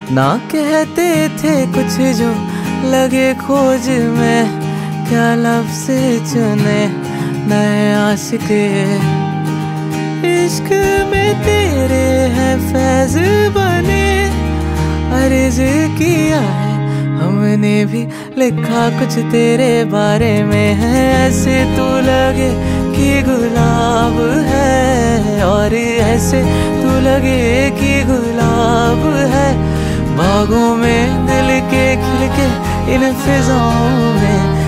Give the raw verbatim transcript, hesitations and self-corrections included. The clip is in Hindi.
ना कहते थे कुछ जो लगे खोज में, क्या लफ्ज़ चुने नए आशिक़े। इश्क में तेरे है फैज़ बने, अर्ज़ किया है हमने भी लिखा कुछ तेरे बारे में है। ऐसे तू लगे कि गुलाब है, और ऐसे तू लगे कि गुलाब है। बागों में दिल के खिल के इन फिजाओं में